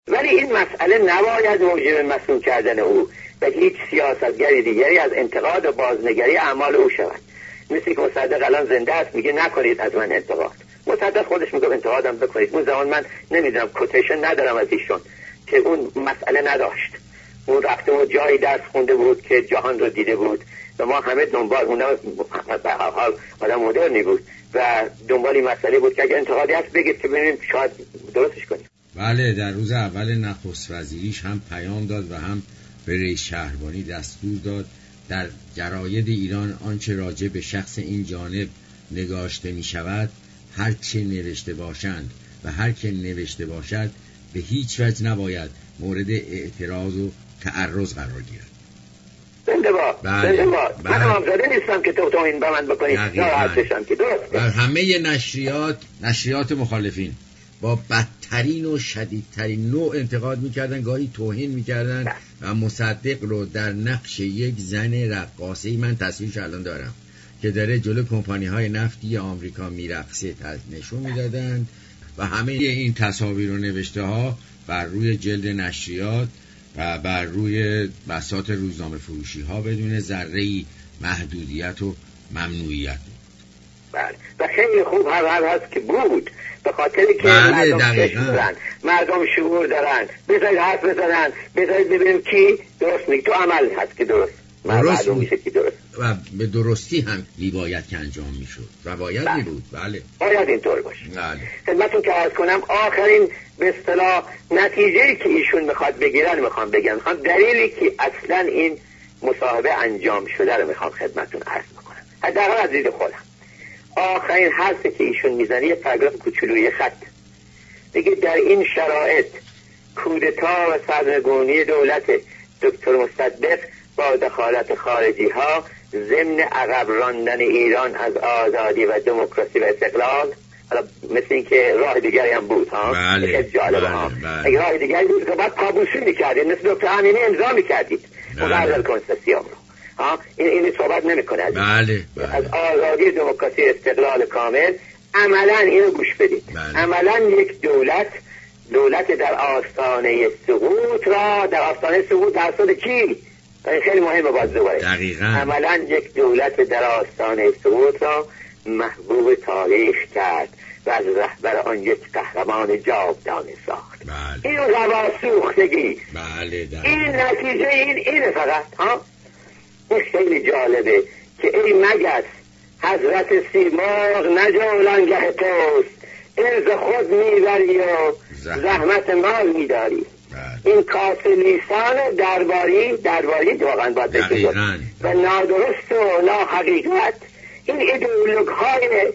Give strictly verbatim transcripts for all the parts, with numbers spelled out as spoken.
ولی این مسئله نباید موجب مسئول کردن او و هیچ سیاستگری دیگری از انتقاد و بازنگری اعمال او شود. مثل که مصدق الان زنده است میگه نکنید از من انتقاد. مصدق خودش میگه انتقادم بکنید. اون زمان من نمیدونم کوتیشن ندارم از ایشون که اون مسئله نداشت. اون رفته و جایی درس خونده بود که جهان رو دیده بود و ما همه دنبال اون به هر حال آدم مدرنی بود و دنبال این مسئله بود که اگه انتقادی هست بگید که ببینیم شاید درستش کنیم. بله، در روز اول نخست وزیریش هم پیام داد و هم به رئیس شهربانی دستور داد در جراید ایران آنچه راجع به شخص این جانب نگاشته می شود هر چه نوشته باشند و هر که نوشته باشد به هیچ وجه نباید مورد اعتراض و تعرض قرار گیرد. زنده باد. بله. زنده باد. بله. من همزاده نیستم که تو توهین به من بکنید. ناراحت بشم که درست. و همه نشریات نشریات مخالفین با بدترین و شدیدترین نوع انتقاد میکردن، گاهی توهین میکردن و مصدق رو در نقش یک زن رقاصه‌ای، من تصویرش الان دارم که داره جلو کمپانی های نفتی آمریکا میرقصه نشون میدادن و همه این تصاویر و نوشته ها بر روی جلد نشریات و بر روی بساط روزنامه فروشی ها بدون ذره‌ای محدودیت و ممنوعیت. بله و خیلی خوب هر هر هست که بود به خاطری که بله مردم چشم دارن، مردم شعور دارن، بذارید حرف بزنن، بذارید ببینیم کی درست میگه. تو عمل هست که درست درست بود میشه که درست و به درستی هم میباید که انجام میشد و باید بله. میبود. بله باید اینطور باشه. بله. خدمتتون که عرض کنم آخرین به اصطلاح نتیجه‌ای که ایشون میخواد بگیرن میخوام بگم، میخوام دلیلی که اصلا این مصاحبه انجام شده رو میخوام خدمتتون عرض بکنم، حداقل از دید خودم. آخرین حرفی که ایشون میزنه یه پاراگراف کوچولوی خط دیگه در این شرایط کودتا و سرنگونی دولت دکتر مصدق با دخالت خارجی ها ضمن عقب راندن ایران از آزادی و دموکراسی و استقلال، حالا مثل این که راه دیگری هم بود ها، بله. خیلی جالبه بله. ها بله. اگه راه دیگری بود که بعد پابوسی میکردید مثل دکتر امینی امضا میکردید مقرر کنسسیون رو ها. این این صحبت نمیکنه از بله. بله. از آزادی دموکراسی استقلال کامل. عملا اینو گوش بدید. بله. عملا یک دولت دولت در آستانه سقوط را در آستانه سقوط توسط کی؟ این خیلی مهمه باز دوباره. دقیقاً. عملا یک دولت در آستانه سقوط را محبوب تاریخ کرد و از رهبر آن یک قهرمان جاودانه ساخت. بله. این روا سوختگی. بله. دقیقاً. این نتیجه این اینه فقط ها. این خیلی جالبه که ای مگس حضرت سیمرغ نجولانگه توست، ارز خود میبری و زحمت مال میداری. این کاسه لیسان درباری درباری واقعا باید بگید و نادرست و ناحقیقت، این ایدئولوگ های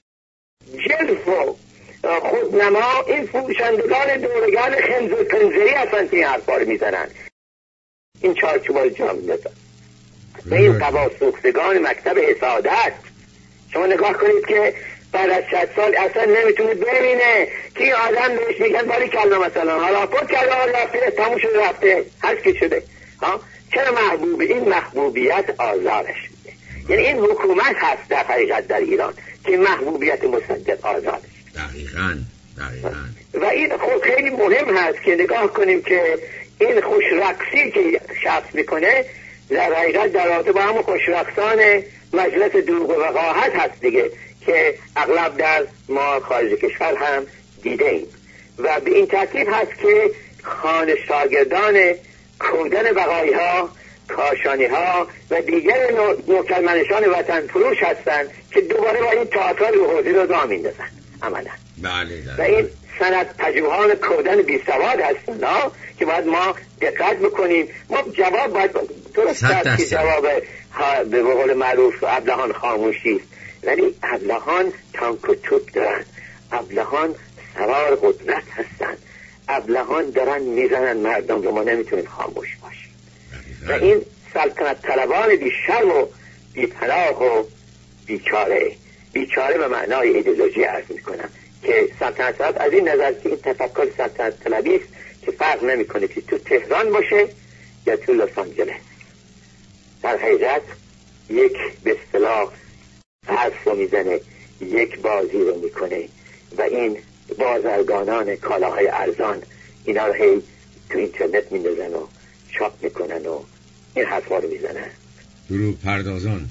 جلف و خودنما، این فروشندگان دورگان خنز و کنزری هستن که این حرفا رو میزنن، این چارچوبا رو جا میندازن و این قبا سوختگان مکتب حسادت. شما نگاه کنید که بعد از شصت سال اصلا نمیتونه ببینه که این آدم بهش میگن باری کلا مثلا حالا پود کرده آن رفته تموم شده رفته هر که شده ها. چرا محبوبی؟ این محبوبیت آزارش میده. یعنی این حکومت هست در حقیقت در ایران که محبوبیت مصدق آزارش. دقیقاً دقیقاً. و این خود خیلی مهم هست که نگاه کنیم که این خوشرقصی که شخص میکنه در حقیقت در رابطه با همون خوشرقصان مجلس دروغ و وقاحت هست دیگه که اغلب در ما خارج کشور هم دیده ایم و به این ترتیب هست که خانه شاگردان کودن بقایی ها، کاشانی ها و دیگر نوکرمنشان وطن فروش هستند که دوباره با این تئاتر و حوزی رو راه میندازن عملا. بله. و این سند پژوهان کودن بی سواد هستند ها که باید ما دقت بکنیم. ما جواب باید درست است که جواب به قول معروف ابلهان خاموشی است، ولی ابلهان تانک و توپ دارن، ابلهان سوار قدرت هستن، ابلهان دارن میزنن مردم رو، ما نمیتونیم خاموش باشیم. و این سلطنت طلبان بی شرم و بی پناه و بیچاره، بیچاره به معنای ایدئولوژی عرض میکنم که سلطنت طلب از این نظر که این تفکر سلطنت طلبی است که فرق نمیکنه که تو تهران باشه یا تو لس آنجلس، در حقیقت یک به اصطلاح حرف رو میزنه، یک بازی رو میکنه و این بازرگانان کالاهای ارزان اینا رو هی تو اینترنت میندازن و چاپ میکنن و این حرفا رو میزنن. دروغ پردازان.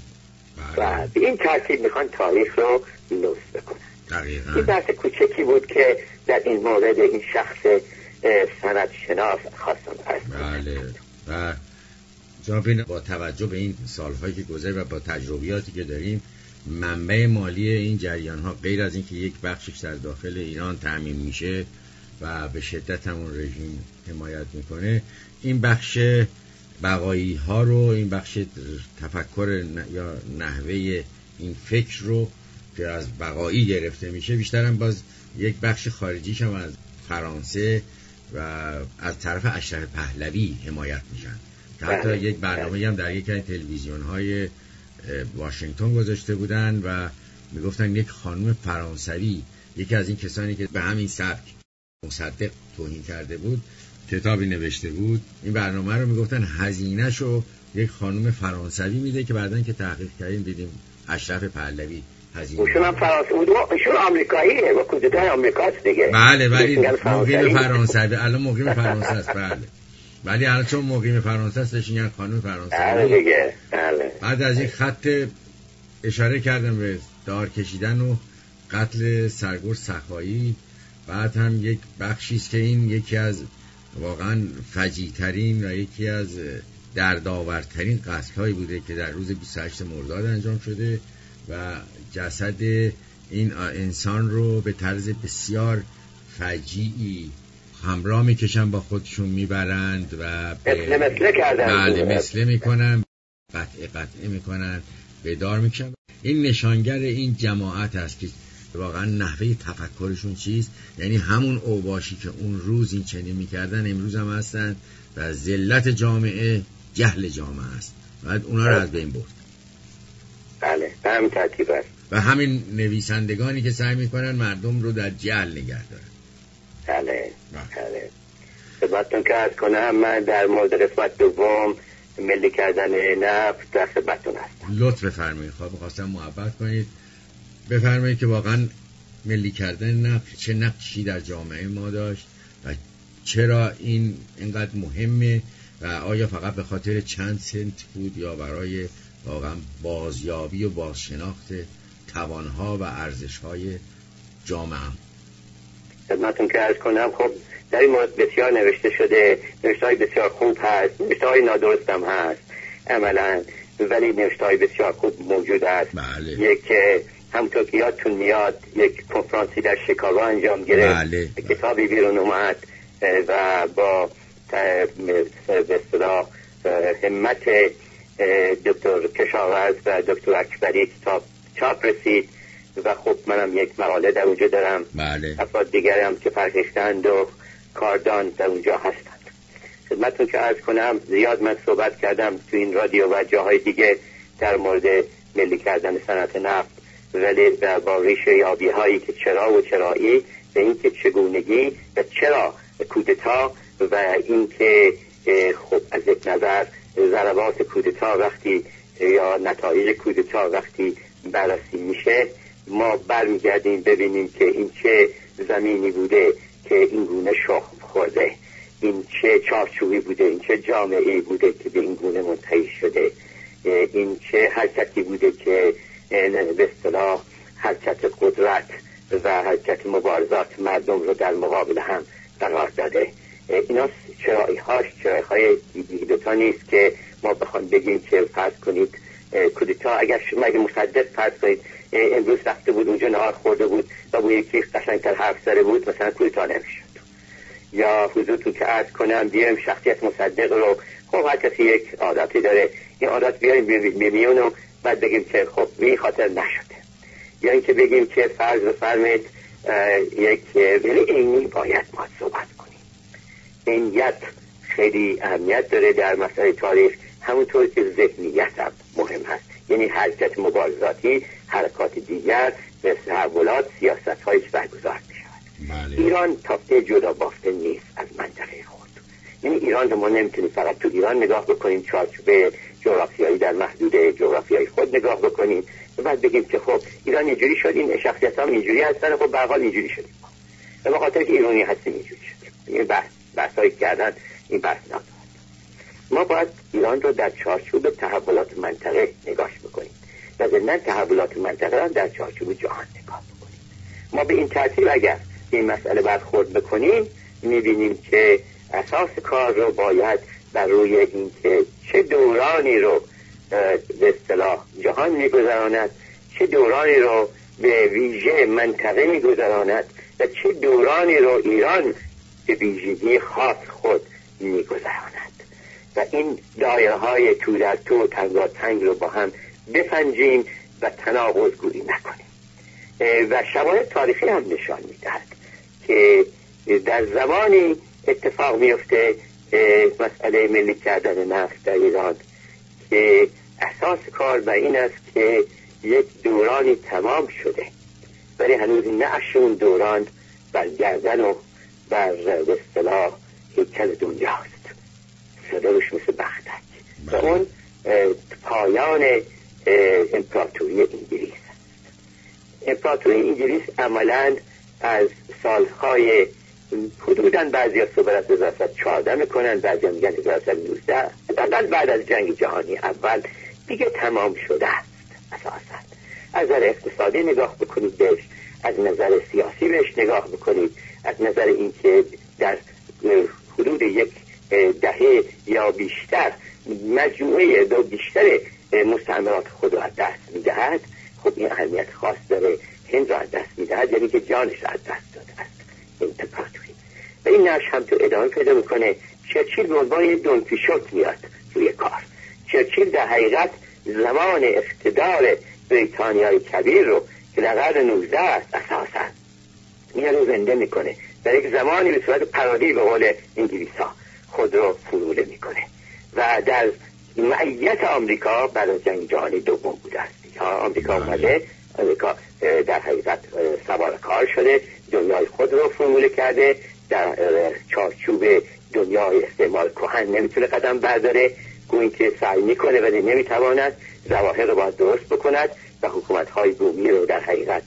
و به این ترتیب میخوان تاریخ رو لوس بکنن. دقیقاً. این بحث کوچکی بود که در این مورد این شخص سند شناس خواستم عرض کنم. بله. و جناب با توجه به این سالهایی که گذشت و با تجربیاتی که داریم، منبع مالی این جریان ها غیر از اینکه یک بخشش در داخل ایران تامین میشه و به شدت همون رژیم حمایت میکنه، این بخش بقایی ها رو، این بخش تفکر یا نحوه این فکر رو که از بقایی گرفته میشه، بیشتر هم باز یک بخش خارجیش هم از فرانسه و از طرف اشرف پهلوی حمایت میشن. حتی یک برنامه هم در یکی از تلویزیون های واشنگتن گذاشته بودن و میگفتن یک خانم فرانسوی، یکی از این کسانی که به همین سبک مصدق توهین کرده بود، کتابی نوشته بود. این برنامه رو میگفتن هزینه‌شو یک خانم فرانسوی میده که بعدن که تحقیق کردیم دیدیم اشرف پهلوی هزینه. اوشون هم فرانسوی بود، اوشون آمریکاییه و کودتای آمریکاست دیگه. بله ولی مقیم فرانسوی، الان مقیم فرانسه است. بله ولی الان چون مقیم فرانسه است میگن خانم فرانسوی. بله دیگه. بله. بعد از این خط اشاره کردم به دار کشیدن و قتل سرگور سخایی، بعد هم یک بخشی است که این یکی از واقعا فجیع‌ترین و یکی از دردآورترین قتل‌هایی بوده که در روز بیست و هشتم مرداد انجام شده و جسد این انسان رو به طرز بسیار فجیعی همراه میکشن، با خودشون میبرند و مثل مثل کردن. بله مثل میکنن، قطعه قطعه میکنن، بدار میکشن. این نشانگر این جماعت است که واقعا نحوه تفکرشون چیست، یعنی همون اوباشی که اون روز این چنین میکردن امروز هم هستن و ذلت جامعه جهل جامعه است، باید اونا رو از بین برد. بله به همین ترتیب است. و همین نویسندگانی که سعی میکنن مردم رو در جهل نگه دارن. بله بله. خدمتتون که عرض کنم من در مورد قسمت دوم ملی کردن نفت در خدمتتون هستم. لطف بفرمایید. خب می‌خواستم محبت کنید بفرمایید که واقعا ملی کردن نفت چه نقشی در جامعه ما داشت و چرا این اینقدر مهمه و آیا فقط به خاطر چند سنت بود یا برای واقعا بازیابی و بازشناخت توانها و ارزش‌های جامعه. خدمتتون که عرض کنم خب در این مورد بسیار نوشته شده، نوشته‌های بسیار خوب هست، نوشته‌های نادرست هم هست عملاً، ولی نوشته‌های بسیار خوب موجود است. بله. یک همونطور که یادتون میاد یک کنفرانسی در شیکاگو انجام گرفت. بله. کتابی بیرون اومد و با به اصطلاح همت دکتر کشاورز و دکتر اکبری کتاب چاپ رسید و خب منم یک مقاله در اونجا دارم. بله. افراد دیگری هم که فرهیختند و کاردان در اونجا هستند. خدمتتون که عرض کنم زیاد من صحبت کردم تو این رادیو و جاهای دیگه در مورد ملی کردن صنعت نفت، ولی با ریشه یابی هایی که چرا و چرایی به این که چگونگی و چرا کودتا و این که خب از یک نظر ضربات کودتا وقتی یا نتایج کودتا وقتی بررسی میشه ما برمیگردیم ببینیم که این چه زمینی بوده که این گونه شخم خورده، این چه چارچوبی بوده، این چه جامعه‌ای بوده که به این گونه منتهی شده، این چه حرکتی بوده که به اصطلاح حرکت قدرت و حرکت مبارزات مردم رو در مقابل هم قرار داده. اینا چرایی هاش چرایی های دوتا نیست که ما بخوام بگیم که فرض کنید کودتا اگر شما اگه مصدق فرض کنید امروز رفته بود اونجا نهار خورده بود و با یکی قشنگتر حرف زده بود مثلا کودتا نمیشد. یا حضورتون که عرض کنم بیاریم شخصیت مصدق رو، خب هر کسی یک عادتی داره، این عادت بیاریم بیمیون و بعد بگیم که خب به خاطر نشده. یا اینکه بگیم که فرض بفرمایید یک ولی اینی باید ما صحبت کنیم. اینیت خیلی اهمیت داره در مسئله تاریخ، همونطور که ذهنیت هم مهم هست، یعنی حرکت مبارزاتی، حرکات دیگر مثل تحولات، سیاست هایش برگزار می شود. بله. ایران تافته جدا بافته نیست از منطقه خود، یعنی ایران رو ما نمیتونیم فقط تو ایران نگاه بکنیم، چارچوب جغرافیایی در محدوده جغرافیایی خود نگاه بکنیم و بعد بگیم که خب ایران اینجوری شد، این شخصیت هم اینجوری هستن، خب به هر حال اینجوری شدیم و به خاطر که ایرانی هستیم اینجوری شدیم. این بحث بحثایی کردن این بحث ندارد. ما باید ایران رو در چارچوب تحولات منطقه نگاش بکنیم و ضمن تحولات منطقه را در چارچوب جهان نگاه بکنیم. ما به این ترتیب اگر این مسئله برخورد بکنیم میبینیم که اساس کار رو باید بر روی این که چه دورانی رو به اصطلاح جهان میگذراند، چه دورانی رو به ویژه منطقه میگذراند و چه دورانی رو ایران به ویژگی خاص خود میگذراند و این دایره های تو در تو تنگا تنگ رو با هم بسنجیم و تناقض گویی نکنیم. و شواهد تاریخی هم نشان میدهد که در زمانی اتفاق میفته مسئله ملی کردن نفت در ایران که اساس کار بر این است که یک دورانی تمام شده ولی هنوز نعش اون دوران بر گردن و بر به اصطلاح هیکل دنیاست. صداش مثل بختک و اون پایان امپراتوری انگلیس است. امپراتوری انگلیس عملاً از سالهای حدوداً بعضی ها صحبت از هزار و سیصد و چهارده میکنن، بعضی ها میگن هزار و سیصد و نوزده، بعد بعد از جنگ جهانی اول دیگه تمام شده است. اساساً از نظر اقتصادی نگاه بکنید بهش، از نظر سیاسی بهش نگاه بکنید، از نظر اینکه در حدود یک دهه یا بیشتر مجموعه دو بیشتر مستعمرات خود را از دست میدهد. خب این اهمیت خاص داره، هند را از دست میدهد، یعنی که جانش را از دست داده است این امپراتوری. و این نش هم تو ادامه پیدا میکنه. چرچیل به عنوان یک دون کیشوت میاد روی کار. چرچیل در حقیقت زمان اقتدار بریتانیای کبیر رو که در قرن نوزده است اساسا میاد زنده میکنه، در یک زمانی به صورت پرادی به قول انگلیس ها خود رو فرموله میکنه و در معیت آمریکا بعد از جنگ جهانی دوم بوده است. آمریکا اومده، آمریکا در حقیقت سوار کار شده، دنیای خود رو فرموله کرده، در چارچوب دنیای استعمار کهن نمیتونه قدم برداره، گویی که سعی میکنه ولی نمیتواند، ظواهر رو باید درست بکند و حکومت های بومی رو در حقیقت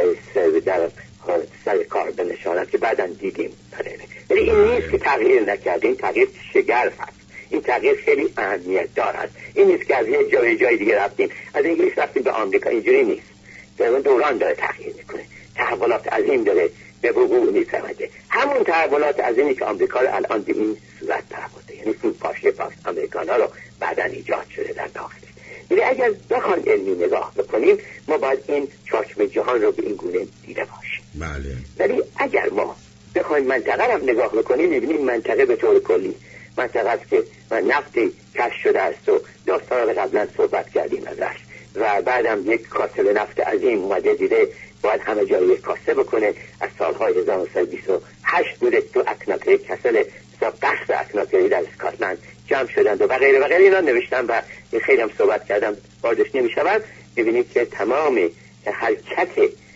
در سر کار بنشاند که بعداً دیدیم. ولی این نیست که تغییر نکرده، این تغییر شگرف است، این تغییر خیلی اهمیت دارد. این نیست که از یه جای جای دیگه رفتیم، از انگلیس رفتیم به آمریکا، اینجوری نیست. در دوران داره تغییر میکنه، تحولات عظیم داره به وقوع میپیونده. همون تحولات عظیمی که آمریکا رو الان به این صورت برده، یعنی فروپاشی پاس آمریکانا رو بعداً ایجاد شده در داخل. یعنی اگر بخوایم علمی نگاه بکنیم ما باید این چارچوب جهان رو به این گونه دیده باشیم. بله. ولی اگر ما بخوایم منطقه رو نگاه بکنیم می‌بینیم منطقه به طور کلی منطقه است که نفتی کشف شده است و داستان رو قبلا صحبت کردیم ازش و بعدم یک کاسه نفت عظیم اومده دیده باید همه جای یک کاسه بکنه. از سالهای هزار و نهصد و بیست و هشت بوده تو اکناکری کسل قصد اکناکری در اسکاتلند جمع شدند و غیره و غیره اینا نوشتم و خیلی هم صحبت کردم واردش نمیشود. ببینید که تمام حرکت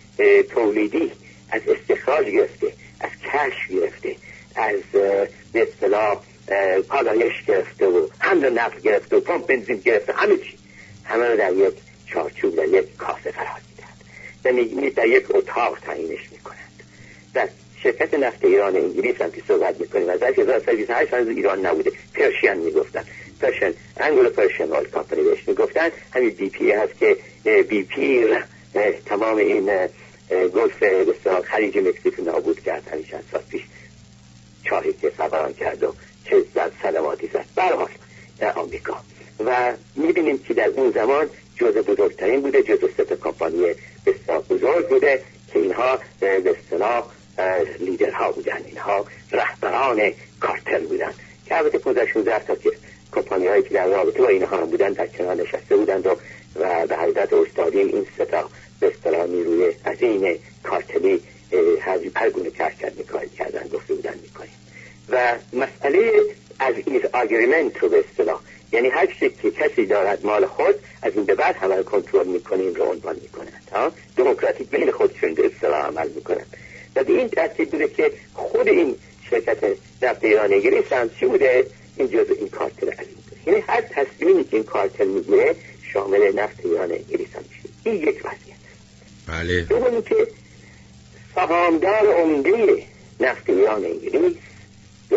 تولیدی از استخراج گرفته، از کشف گرفته، از به اصطلاح پالایش گرفته و حمل و نقل گرفته و پمپ بنزین گرفته، همه چی همه رو در یک چارچوب در یک کاسه قرار میدهند و میگید در یک اتاق تعیینش میکنند. در شرکت نفت ایران انگلیس هم که صحبت میکنیم از هزار و سیصد و بیست و هشت هنوز ایران نبوده، پرشین میگفتن، پرشین انگلو پرشین اول کمپانی بهش میگفتن. همین بی پی هست که بی پی تمام این گلف بسیار خلیج مکزیک نابود کرد همین چند سال پیش، چاهی که فوران کرد و چه زد سلاماتی زد برحال در آمریکا. و میبینیم که در اون زمان جزء بزرگترین بوده، جزء سه تا کمپانی بسیار بزرگ بوده که اینها به اصطلاح لیدرها بودن، اینها رهبران کارتل بودن که البته پانزده شانزده تا که کمپانی هایی که در رابطه با اینها هم بودن در کنار نشسته بودند و, و به حضرت استادی این سه تا به اصطلاح نیروی عظیم کارتلی هر گونه کارکرد میکاری کردن گفته بودن میکنیم. و مسئله از این آگریمنت رو به اصطلاح یعنی هر چیزی که کسی دارد مال خود از این به بعد همه رو کنترل میکنیم رو عنوان میکنند، ها دموکراتیک بین خودشون به اصطلاح عمل میکنند. و به این ترتیب بوده که خود این شرکت نفت ایران انگلیس هم چی بوده؟ این جزء این کارتل عظیم بوده. یعنی هر تصمیمی که این کارتل میگیره شامل نفت ایران انگلیس هم میشه. این یک وضعیت. بله. دومی که سهامدار عمده نفت ایران انگلیس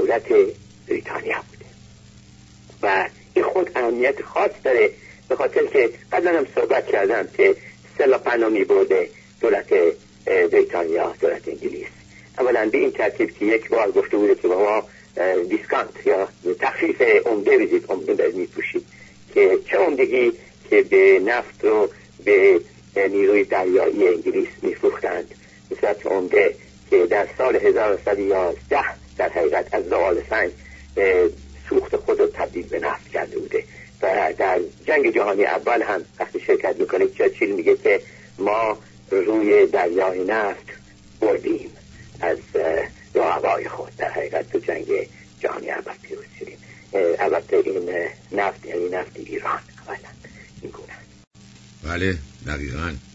دولت بریتانیا بوده و این خود اهمیت خاص داره، به خاطر که قبلا هم صحبت کردم که سلاح پناه می برده دولت بریتانیا دولت انگلیس. اولا به این ترتیب که یک بار گفته بوده که ما دیسکانت یا تخفیف عمده بدید، عمده می پوشید که چه عمدگی که به نفت رو به نیروی دریایی انگلیس می فروختند به صورت عمده که در سال هزار و سیصد و یازده در حقیقت از زغال سنگ سوخت خود رو تبدیل به نفت کرده بوده و در جنگ جهانی اول هم وقتی شرکت میکنه چرچیل میگه که ما روی دریای نفت بردیم از رقبای خود، در حقیقت تو جنگ جهانی اول پیروز شدیم. البته این نفت یعنی نفت ایران اولا این گونه. بله دقیقاً.